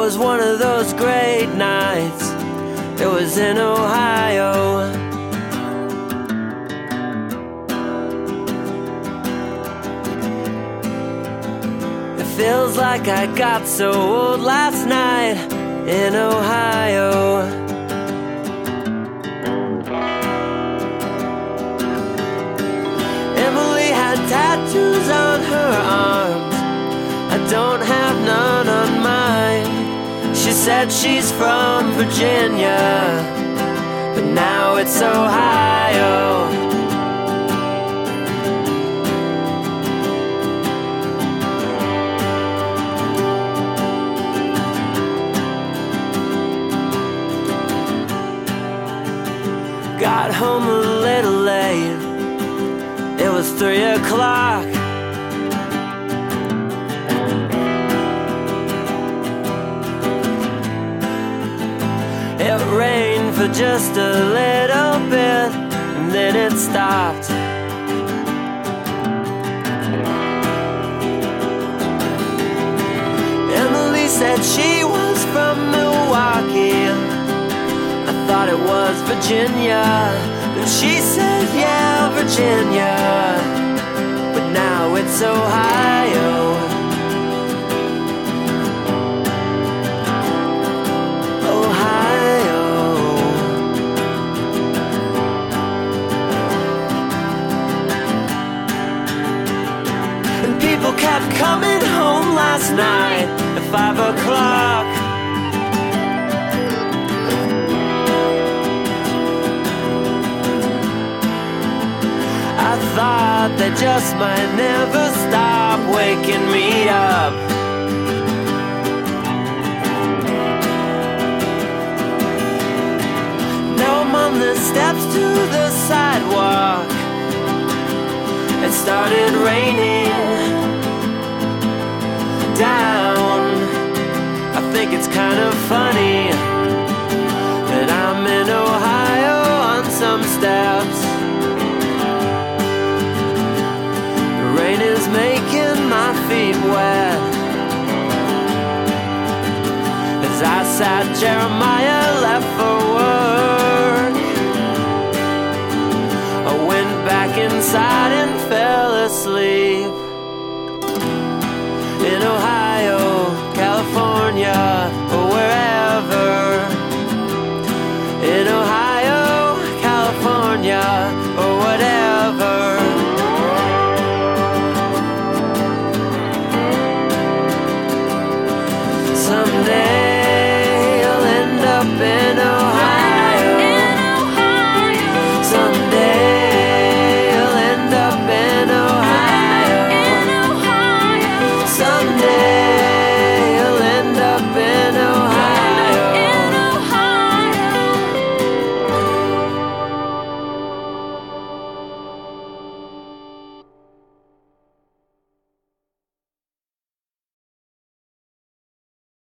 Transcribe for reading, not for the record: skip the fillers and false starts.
was one of those great nights. It was in Ohio. It feels like I got so old last night in Ohio. Emily had tattoos on her arms. I don't have none on mine. She said she's from Virginia, but now it's Ohio. Got home a little late. It was 3 o'clock. It rained for just a little bit, and then it stopped. Emily said she was from Milwaukee. I thought it was Virginia, and she said, yeah, Virginia, but now it's Ohio. People kept coming home last night at 5 o'clock. I thought they just might never stop waking me up. Now I'm on the steps to the sidewalk. It started raining down. I think it's kind of funny that I'm in Ohio on some steps. The rain is making my feet wet. As I sat, Jeremiah left for work. I went back inside and fell asleep.